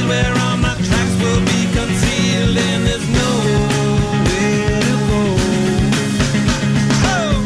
field where all my tracks will be concealed and there's nowhere to go. Oh!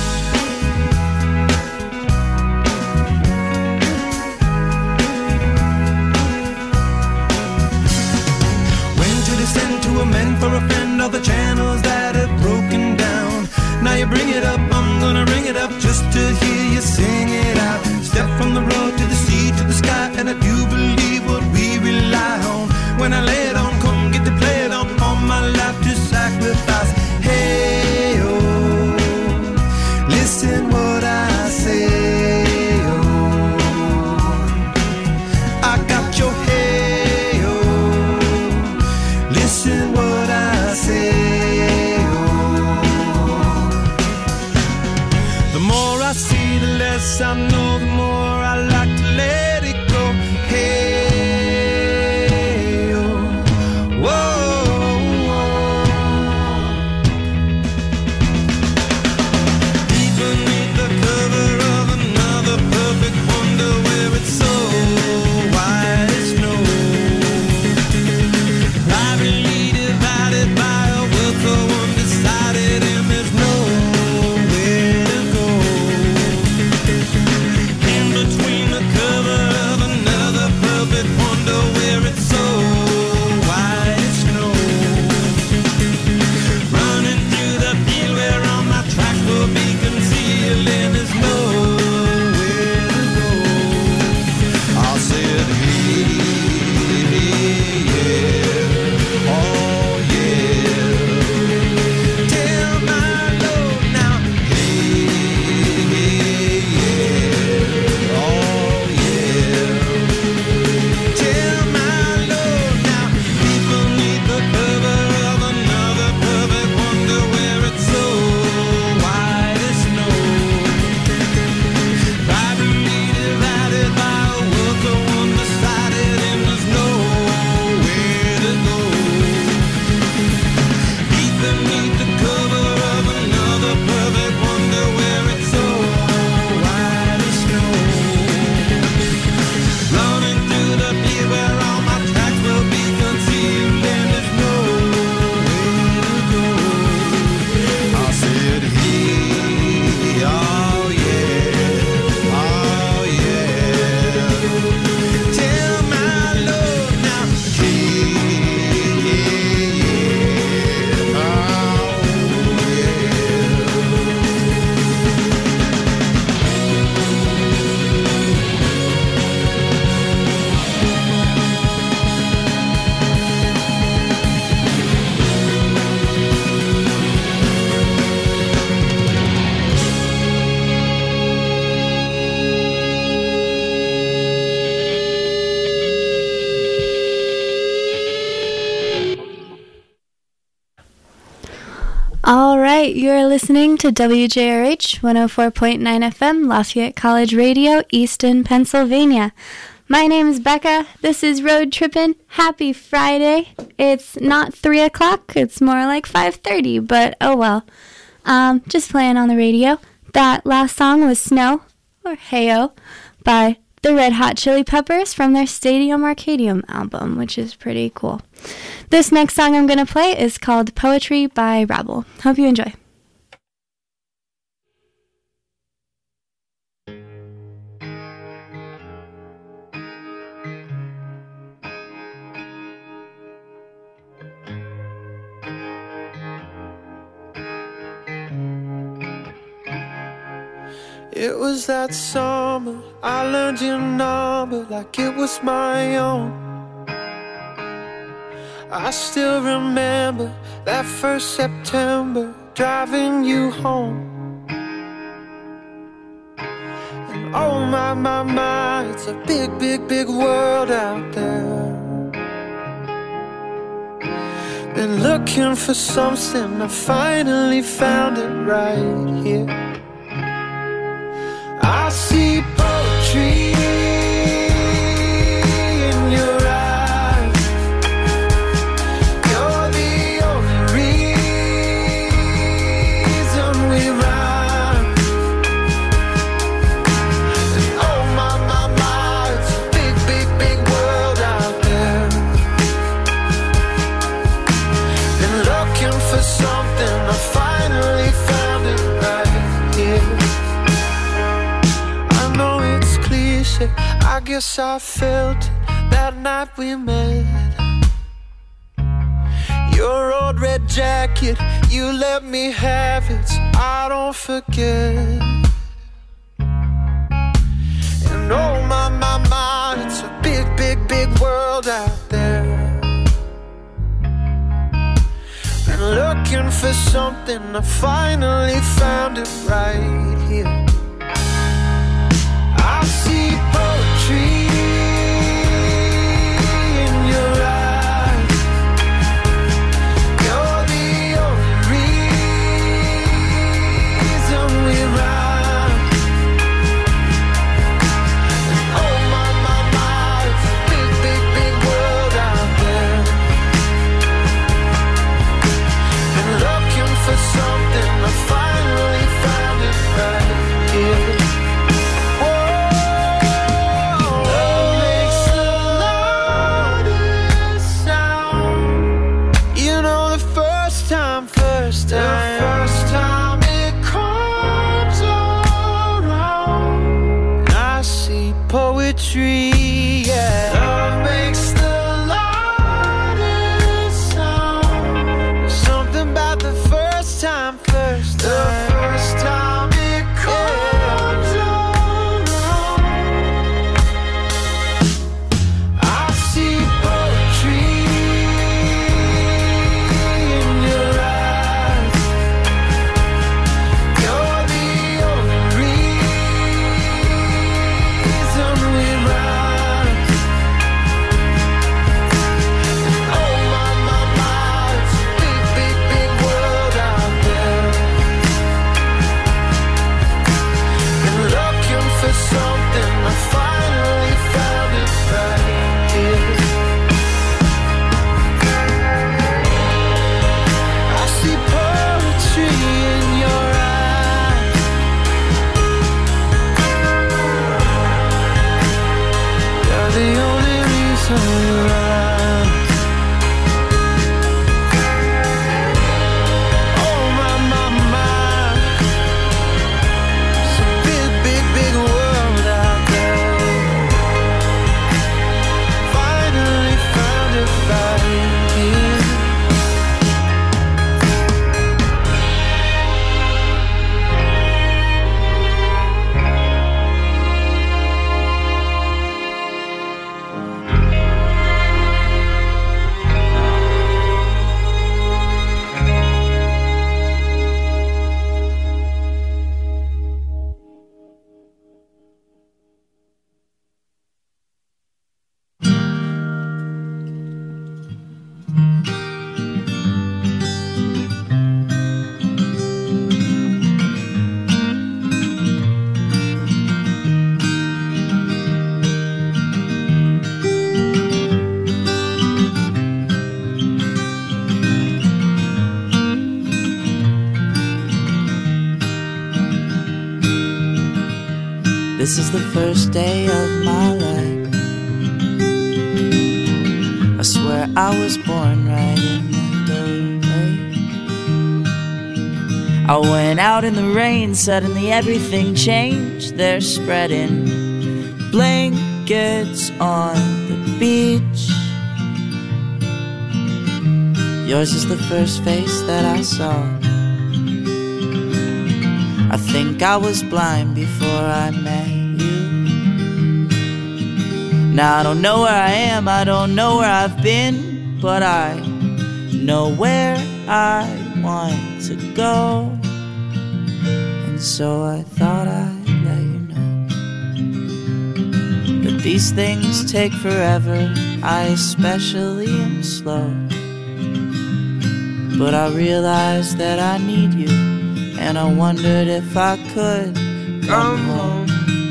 When to descend to amend for a friend all the channels that have broken down. Now you bring it up, I'm gonna ring it up just to hear you sing it out. Step from the road to the sea to the sky, and I do believe what we rely on. When I lay it on, come get to play it on, all my life to sacrifice. Hey, oh, listen what I say, oh, I got your hey, oh, listen what I say. I see the less I know, the more I like to let it go. Hey, oh, whoa, whoa. Deep beneath the cover of another perfect wonder where it's so white as snow. Privately divided by a world so undecided, and there's no between the cover of another perfect wonder where it's so white as snow. Running through the field where all my tracks will be concealed and there's nowhere to go. I said, hey, yeah, oh yeah. Tell my Lord now, hey, yeah. Oh yeah, tell my Lord now, deep beneath the cover of another perfect wonder where it's so white as snow. Privately divided by a world so undecided, and there's nowhere to go. Deep beneath the cover of another perfect wonder where it's so white as snow. Running through the field where all my tracks will be concealed and there's nowhere to go. I said, hey, oh yeah, oh yeah. Tell my Lord now, hey, yeah, oh All right, you're listening to WJRH 104.9 FM, Lafayette College Radio, Easton, Pennsylvania. My name is Becca. This is Road Trippin'. Happy Friday. It's not 3 o'clock. It's more like 5:30, but oh well. Just playing on the radio. That last song was Snow, or Heyo, by the Red Hot Chili Peppers from their Stadium Arcadium album, which is pretty cool. This next song I'm going to play is called Poetry by Rabble. Hope you enjoy. It was that summer I learned your number like it was my own. I still remember that first September driving you home. And oh my, it's a big, big, big world out there. Been looking for something, I finally found it right here. I see poetry in your eyes. You're the only reason we rhyme. And oh my, it's a big, big, big world out there. guess I felt that night we met. Your old red jacket, you let me have it, so I don't forget. And oh my, it's a big, big, big world out there. Been looking for something, I finally found it right here. I see poetry in your eyes. You're the only reason we rhyme. And oh my, it's a big, big, big world out there. Been looking for something, I finally found it right here. The first time it comes around, I see poetry, yeah. Love makes the loudest sound. There's something about the first time, the first time it comes around. I see poetry in your eyes. Something, I finally found it right here. I see poetry in your eyes. You're the only reason we're around. Oh my. It's a big, big, big world out there. Finally found it right here. This is the first day of my life. I swear I was born right in the doorway. I went out in the rain, suddenly everything changed. They're spreading blankets on the beach. Yours is the first face that I saw. I think I was blind before I met you. Now I don't know where I am, I don't know where I've been, but I know where I want to go. And so I thought I'd let you know that these things take forever. I especially am slow, but I realized that I need you, and I wondered if I could come home.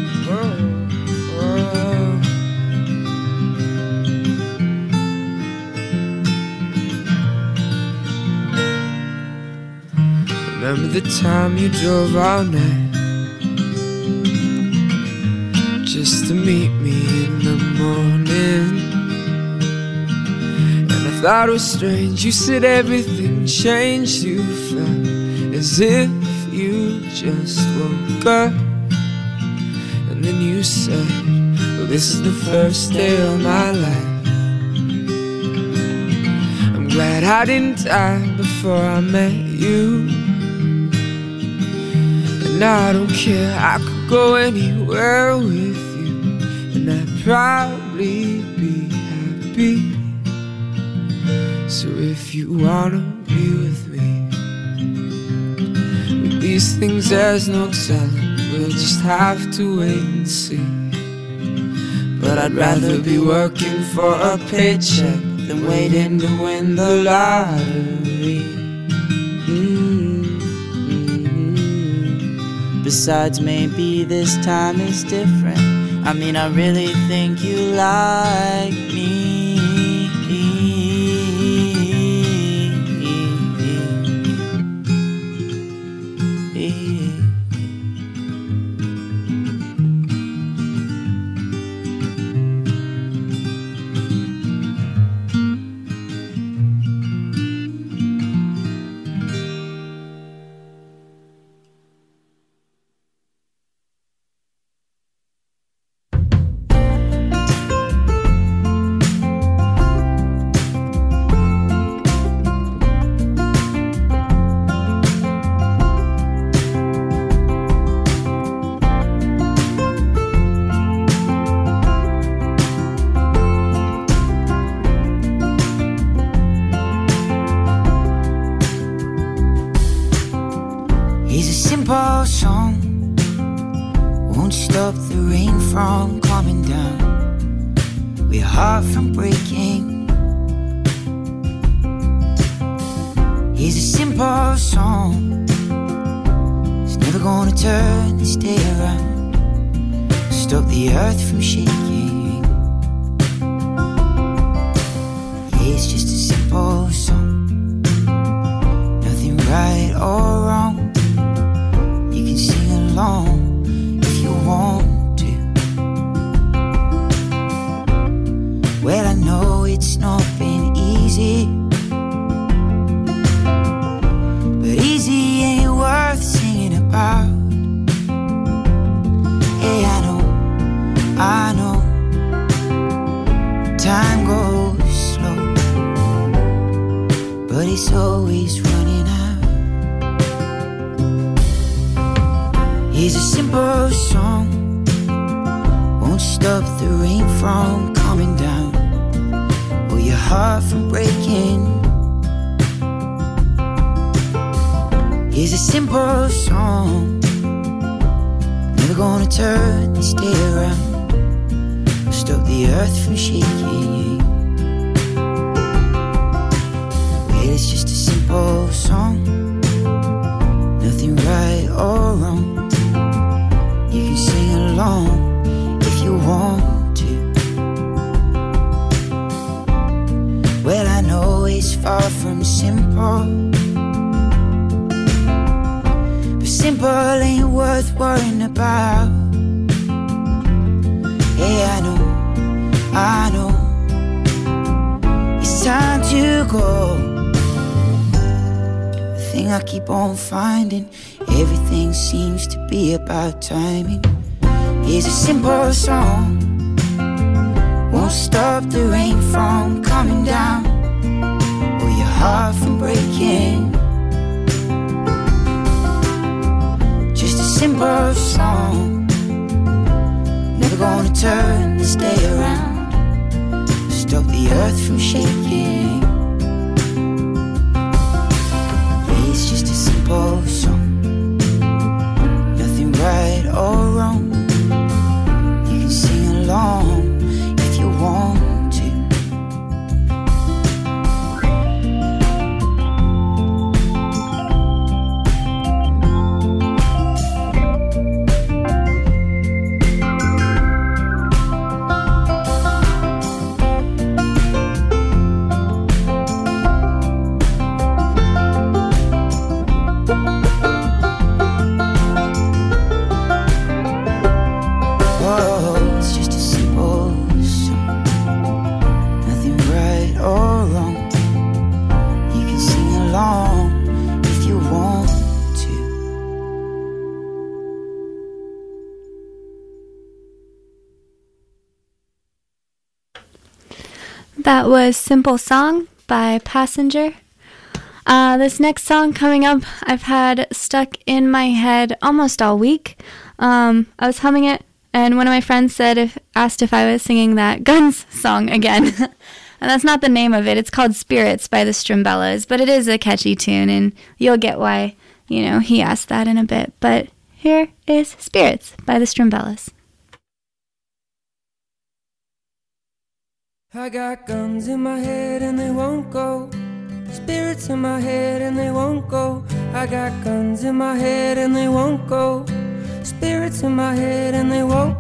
Remember the time you drove all night just to meet me in the morning? And I thought it was strange, you said everything changed. You felt as if you just woke up. And then you said, well, this is the first day of my life. I'm glad I didn't die before I met you. And I don't care, I could go anywhere with you, and I'd probably be happy. So if you wanna be with me, with these things there's no telling, we'll just have to wait and see. But I'd rather be working for a paycheck than waiting to win the lottery. Besides, maybe this time is different. I mean, I really think you like me. Timing. Here's a simple song, won't stop the rain from coming down or your heart from breaking. Just a simple song, never gonna turn this day around, stop the earth from shaking. It's just a simple song, right or wrong, you can sing along if you want to. That was Simple Song by Passenger. This next song coming up, I've had stuck in my head almost all week. I was humming it, and one of my friends asked if I was singing that Guns song again. And that's not the name of it. It's called Spirits by the Strimbellas, but it is a catchy tune, and you'll get why, he asked that in a bit. But here is Spirits by the Strimbellas. I got guns in my head and they won't go. Spirits in my head and they won't go. I got guns in my head and they won't go. Spirits in my head and they won't.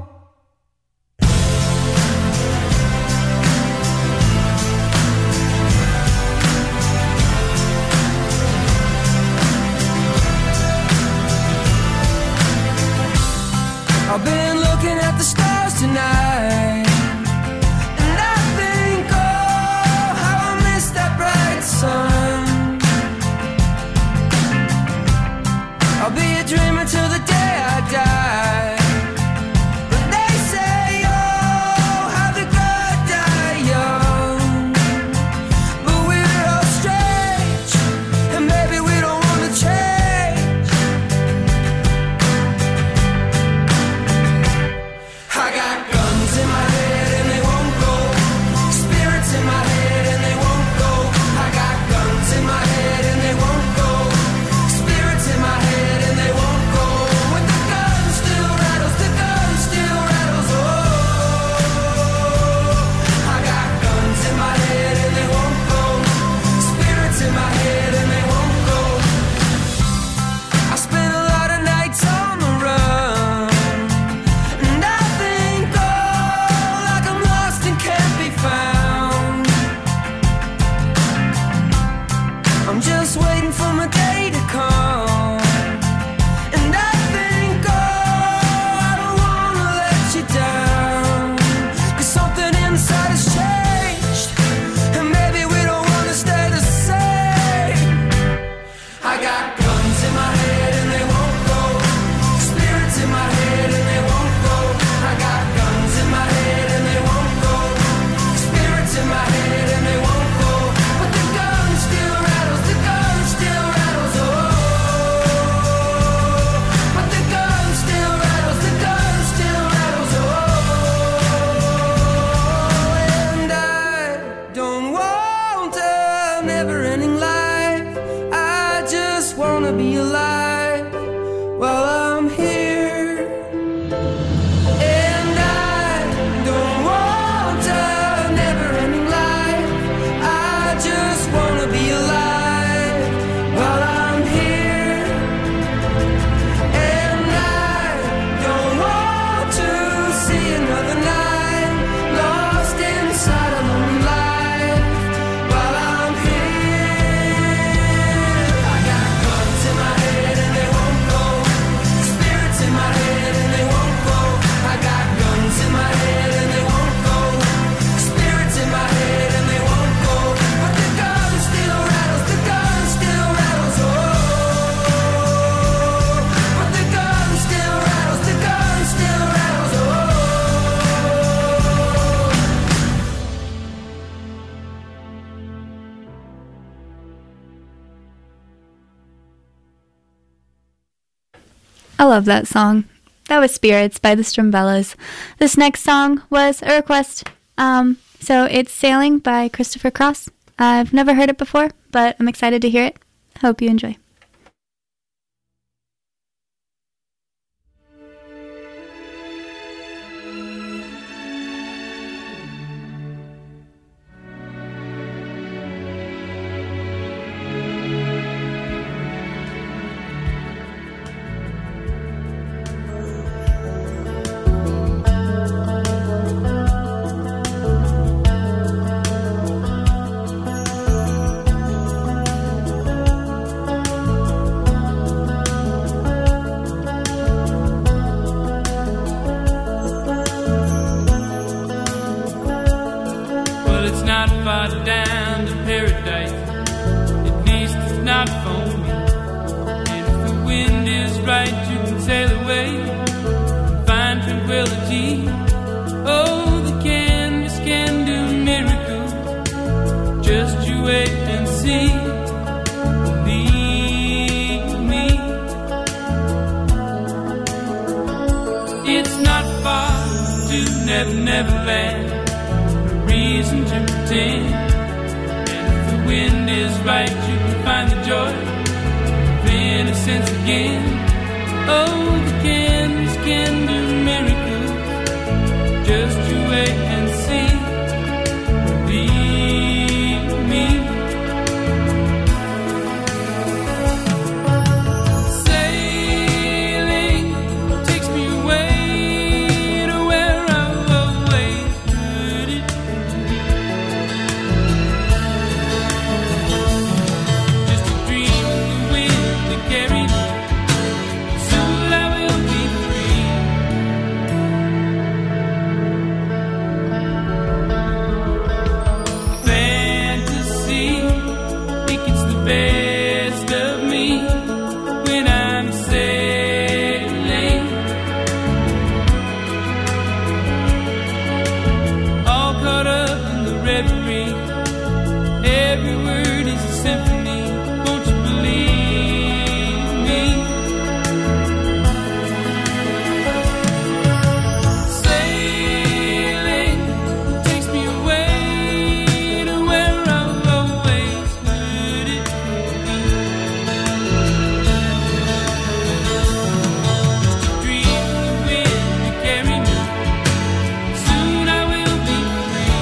I've been looking at the stars tonight. Sun. I'll be a dreamer till the day I die. But they say, oh, how the good die young. But we're all strange, and maybe we don't want to change. I got guns in my head and they won't go. Spirits in my head and they won't go. In my head and they won't go. Spirits in my head and they won't go. When the gun still rattles, the gun still rattles. Oh, I got guns in my head and they won't go. Spirits in my head and they won't go. I spent a lot of nights on the run, and I think, oh, like I'm lost and can't be found. I'm just waiting for my day to come. And I think, oh, I don't wanna let you down. 'Cause something inside has changed, and maybe we don't wanna stay the same. I got guns in my head and they won't go. Spirits in my head and they won't go. I got guns in my head and they won't go. Spirits in my head and they won't go. But the gun still rattles, the gun still rattles, oh. But the gun still rattles, the gun still rattles, oh. And I don't want a never-ending life. I just wanna be alive while I'm here. And I don't want a never-ending life. I just wanna be alive while I'm here. And I don't want to see another night lost inside a lonely life while I'm here. I got guns in my head and they won't go. Spirits in my head and they won't go. I got guns in my head and they won't go. Spirits in my head and they won't go. But the gun still rattles, the gun still rattles, oh. But the gun still rattles, the gun still rattles, oh. I love that song. That was Spirits by the Strimbellas. This next song was a request. So it's Sailing by Christopher Cross. I've never heard it before, but I'm excited to hear it. Hope you enjoy. right, you can sail away and find tranquility. Oh, the canvas can do miracles see. Believe me, it's not far to Never Never Land. No reason to pretend. And if the wind is right, you can find the joy of innocence again. Oh, the candles can do miracles. Just you wait and see. Believe me. Sailing takes me away to where I've always heard it. Just a dream of the wind that carried me. Soon I will be free. Fantasy, think it's the best of me when I'm sailing. All caught up in the reverie. Every word is a symphony. Won't you believe me? Sailing takes me away to where I've always heard it. Just a dream of the wind to carry me. Soon I will be free.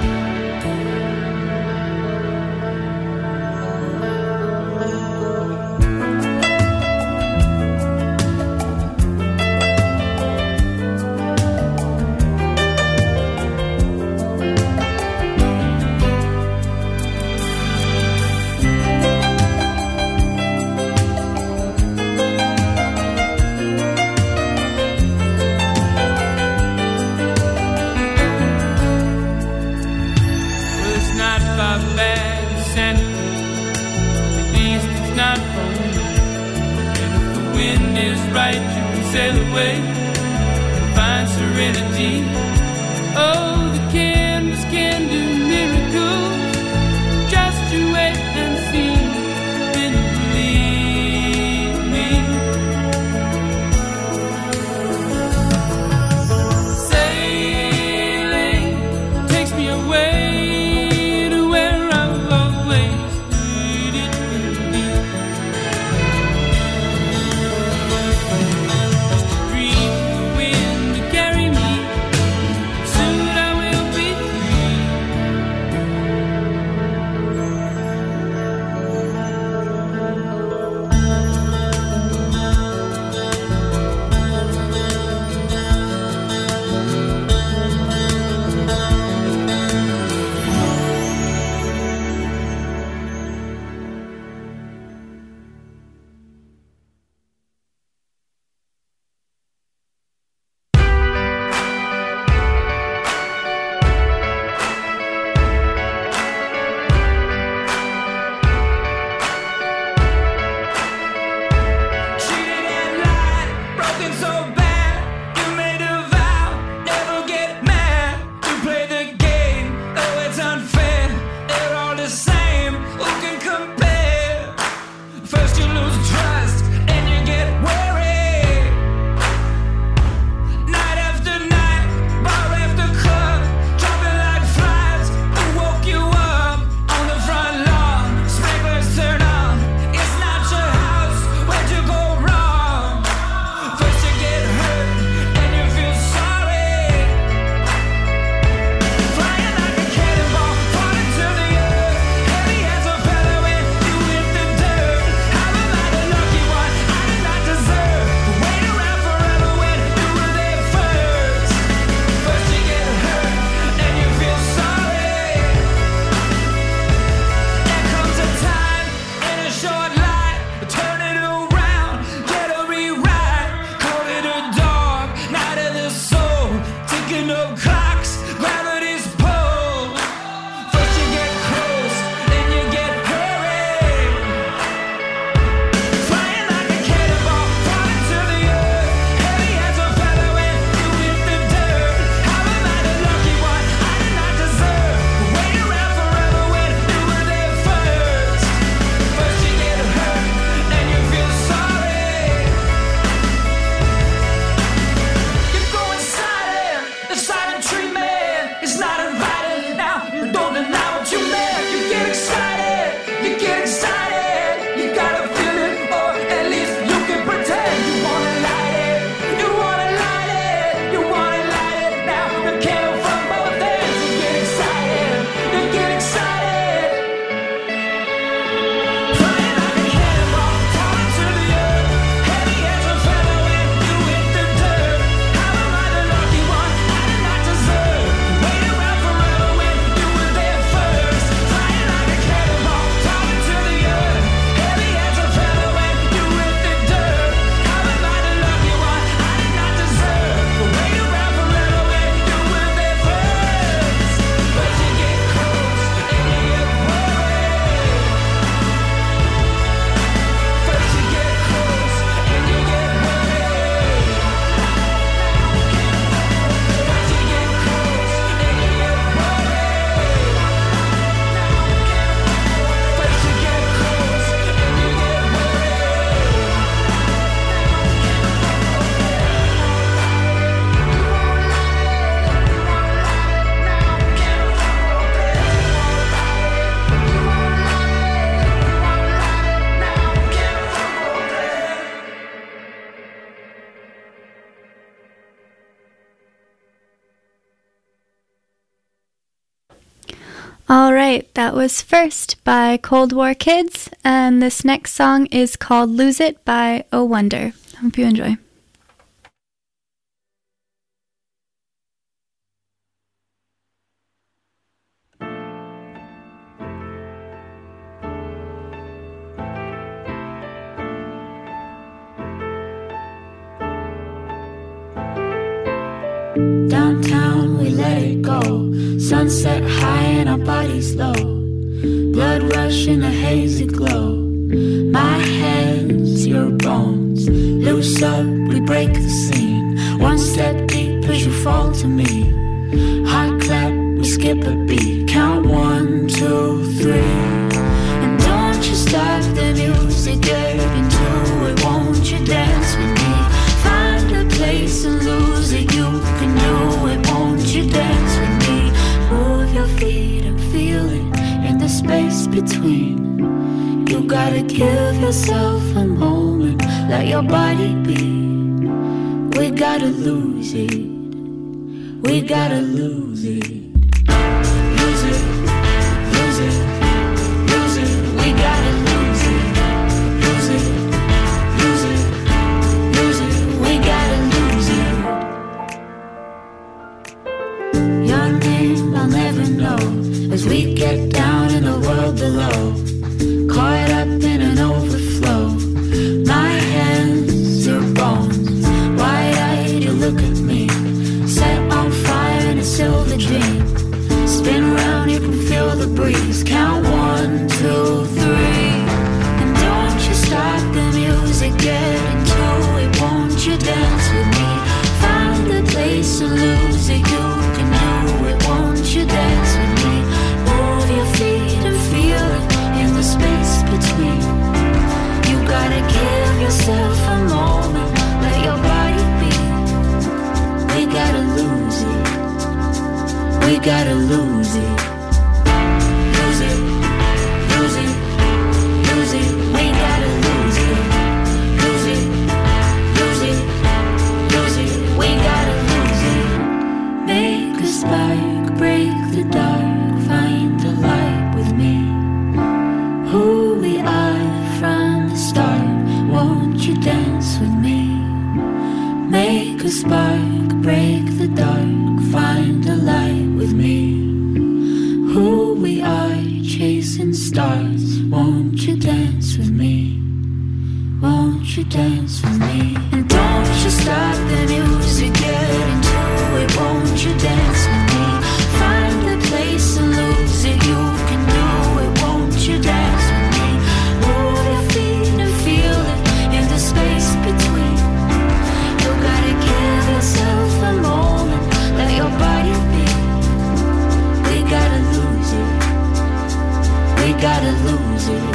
Well, it's not far back to Santa Cruz. At least it's not home. And if the wind is right, you can sail away and find serenity. Oh, the canvas can do miracles. Just you wait and see. Then you believe me. Sailing takes me away to where I've always heard it would be. Just a dream of the wind to carry me. Soon I All right, that was First by Cold War Kids, and this next song is called Lose It by Oh Wonder. Hope you enjoy. Downtown, we let it go. Sunset high and our bodies low. Blood rush in a hazy glow. My hands, your bones. Loose up, we break the scene. One step deep as you fall to me. Hot clap, we skip a beat. Count 1, 2, 3. And don't you stop the music, get into it. Won't you dance with me? Find a place and lose it. You can do it, won't you dance with me? Move your feet and feel it in the space between. You gotta give yourself a moment, let your body be. We gotta lose it, we gotta lose it. Lose it, lose it, lose it. We gotta lose it, lose it, lose it, lose it. We gotta lose it. Your name I'll never know as we get down in the world below. Caught up in an overflow. My hands, your bones. Wide-eyed, you look at me. Set on fire in a silver dream. Spin round, you can feel the breeze. Count 1, 2, 3. And don't you stop the music, get into it. Won't you dance with me? Find the place and lose it. You can do it. Won't you dance with me? Move your feet and feel it in the space between. You gotta give yourself a moment, let your body be. We gotta lose it, we gotta lose it. Lose it, lose it, lose it. We gotta lose it. Lose it, lose it, lose it. We gotta lose it. Make a spark, break the dark, find the light with me. Who we are from the start, won't you dance with me? Make a spark, break the dark, find the light with me. Who we are, chasing stars, won't you dance with me? Won't you dance with me? And don't you stop the music, get into it. Won't you dance with me? Find the place and lose it. You can do it. Won't you dance with me? Move your feet and feel it in the space between. You gotta give yourself a moment, let your body be. We gotta lose it. We gotta lose it.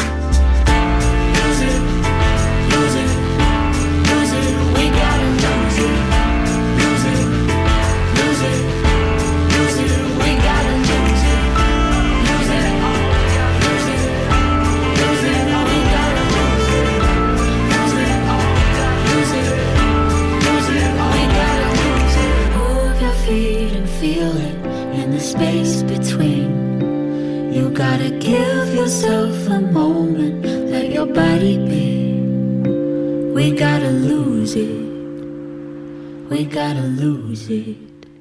Lose it, lose it, lose it. We gotta lose it. Lose it, lose it, lose it. We gotta lose it. Lose it, lose it, lose it. We gotta lose it. Lose it, lose it, lose it. We gotta lose it. Move your feet and feel it in the space between. You gotta give yourself a moment, let your body be. We gotta lose it. We gotta lose it.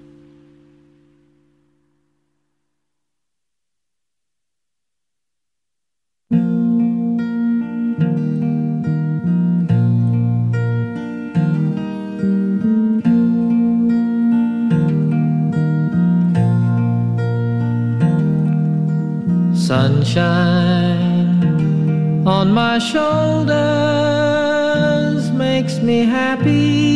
Sunshine on my shoulders makes me happy.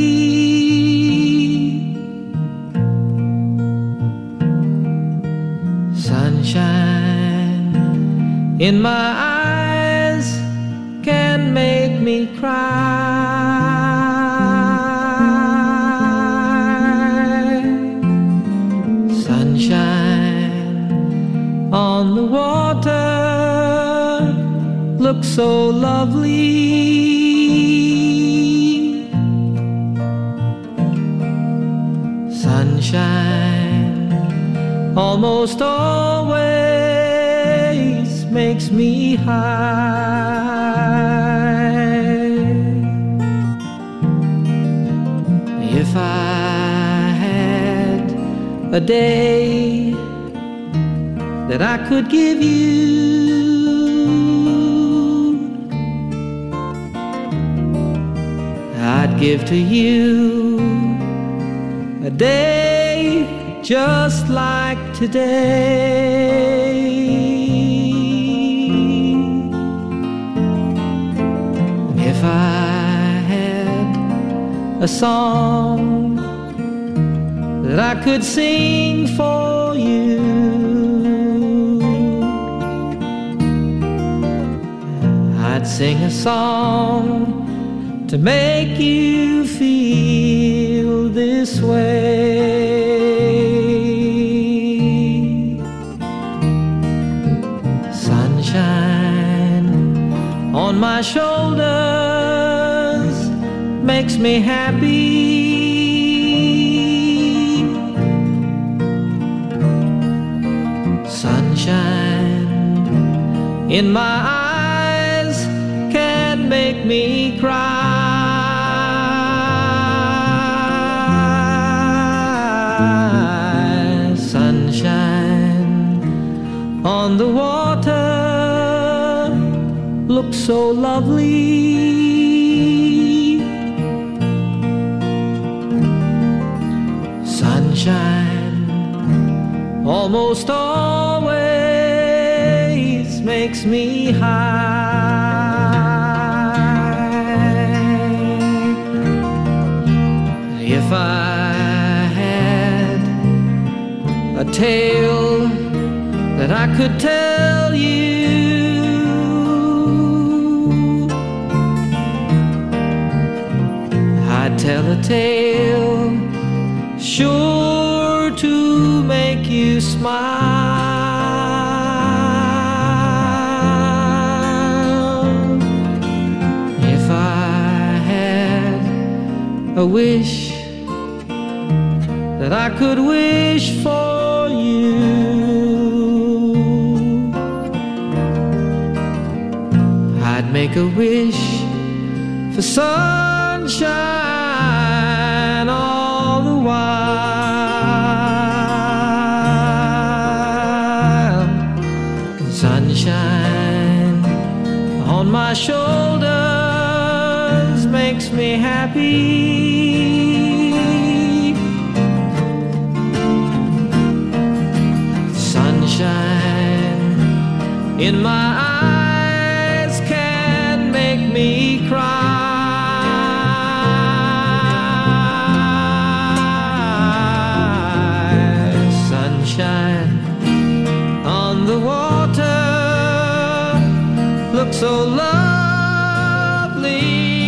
Sunshine in my eyes can make me cry. Sunshine on the water looks so lovely. Sunshine almost always makes me high. If I had a day that I could give you, I'd give to you a day just like today. If I had a song that I could sing for you, I'd sing a song to make you feel this way. Sunshine on my shoulders makes me happy. Sunshine in my eyes can make me cry. On the water looks so lovely. Sunshine almost always makes me high. If I had a tale that I could tell you, I'd tell a tale sure to make you smile. If I had a wish that I could wish for you, make a wish for sunshine all the while. Sunshine on my shoulders makes me happy. Sunshine in my eyes me cry. Sunshine on the water looks so lovely.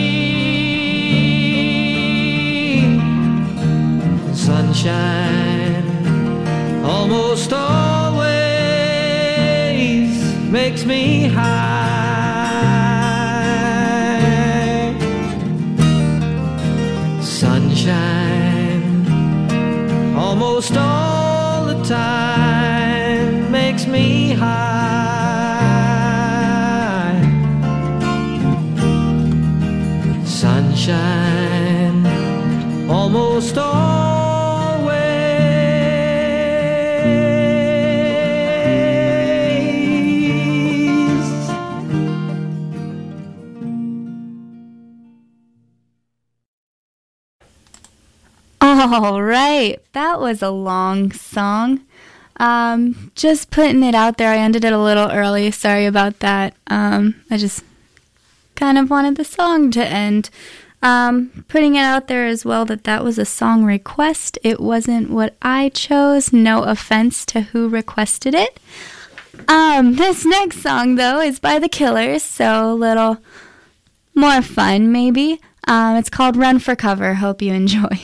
Sunshine almost always makes me high. Sunshine almost all the time makes me high. Sunshine almost always. All right, that was a long song. Just putting it out there. I ended it a little early. Sorry about that. I just kind of wanted the song to end. Putting it out there as well that was a song request. It wasn't what I chose. No offense to who requested it. This next song, though, is by The Killers, so a little more fun, maybe. It's called Run for Cover. Hope you enjoy.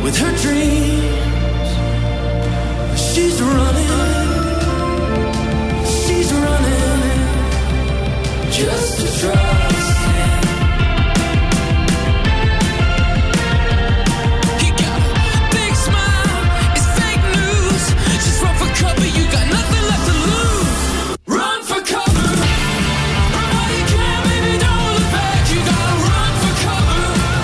with her dreams. She's running just to trust him. He got a big smile, it's fake news. Just run for cover, you got nothing left to lose. Run for cover. Run while you can, baby, don't look back. You gotta run for cover.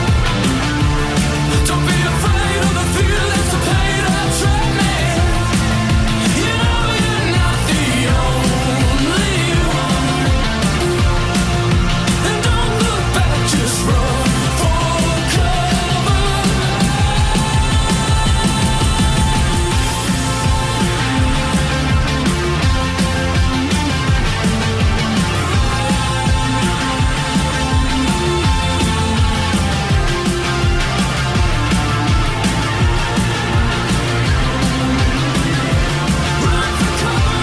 Don't be afraid of the fear that's the pain that trapped me. You know you're not the only one. And don't look back, just run for cover. Run for cover.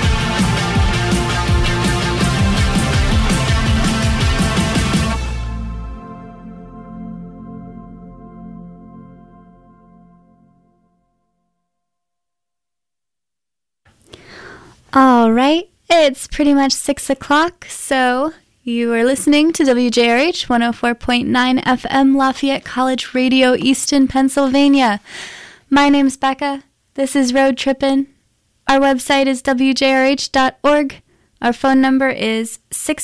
All right, it's pretty much 6 o'clock, so you are listening to WJRH 104.9 FM Lafayette College Radio, Easton, Pennsylvania. My name's Becca. This is Road Trippin'. Our website is wjrh.org. Our phone number is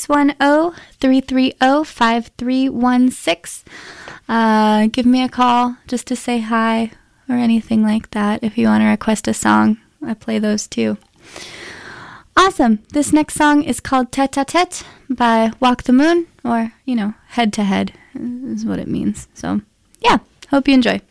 610-330-5316. Give me a call just to say hi or anything like that. If you want to request a song, I play those too. Awesome. This next song is called Tête-à-Tête by Walk the Moon, or, head to head is what it means. So, yeah, hope you enjoy.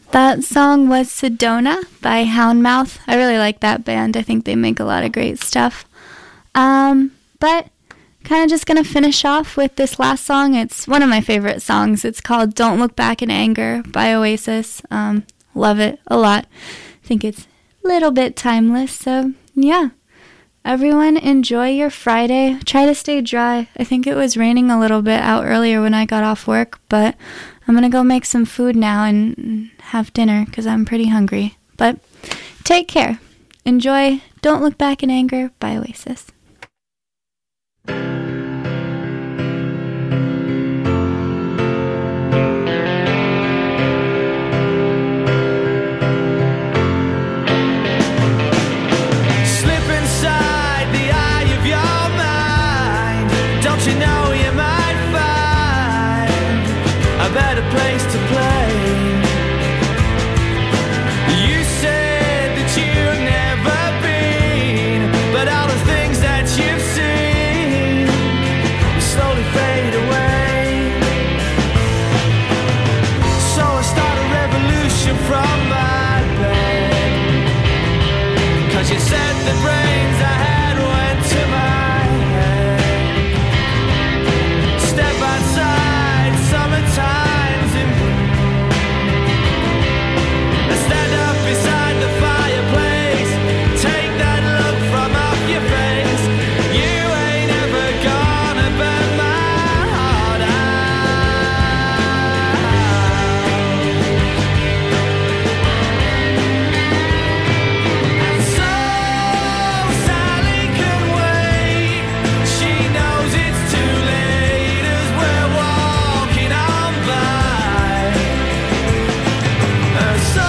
That song was Sedona by Houndmouth. I really like that band. I think they make a lot of great stuff. But kind of just going to finish off with this last song. It's one of my favorite songs. It's called Don't Look Back in Anger by Oasis. Love it a lot. I think it's a little bit timeless. So, yeah. Everyone enjoy your Friday. Try to stay dry. I think it was raining a little bit out earlier when I got off work, but I'm going to go make some food now and have dinner because I'm pretty hungry. But take care. Enjoy Don't Look Back in Anger by Oasis. Place to play. You said that you've never been, but all the things that you've seen slowly fade away. So I start a revolution from my bed, 'cause you said the brains I had went to my head. Step outside, summertime. Stand up beside the fireplace. Take that look from off your face. You ain't ever gonna burn my heart out. So Sally can wait. She knows it's too late as we're walking on by. So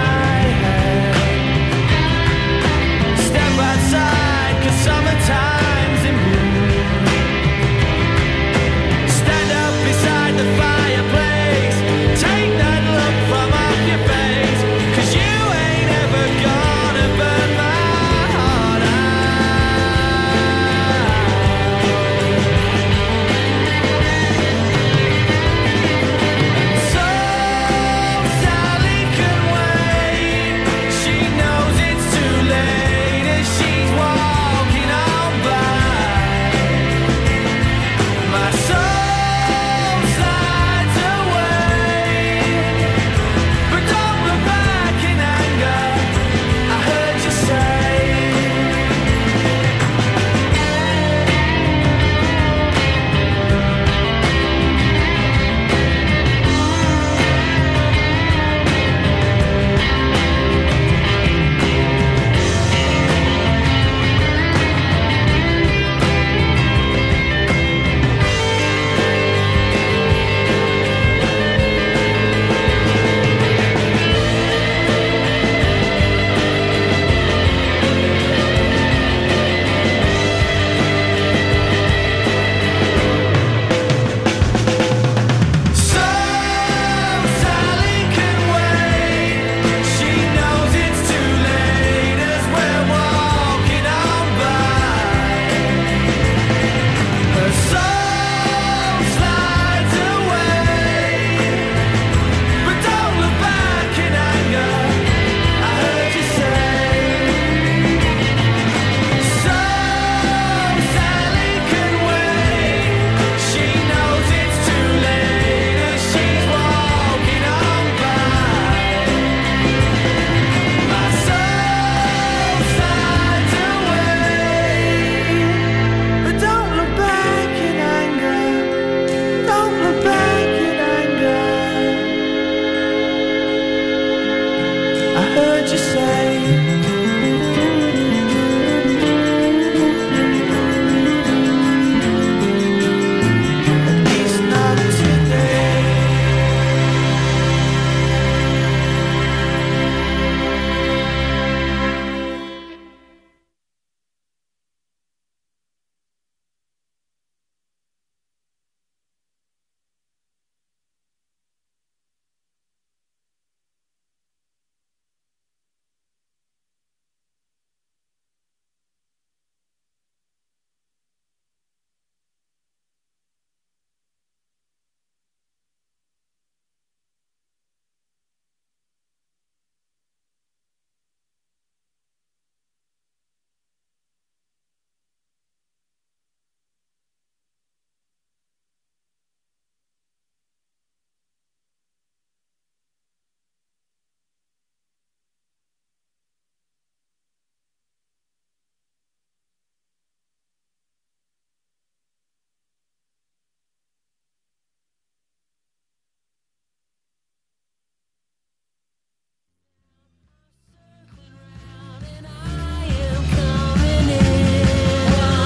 summertime.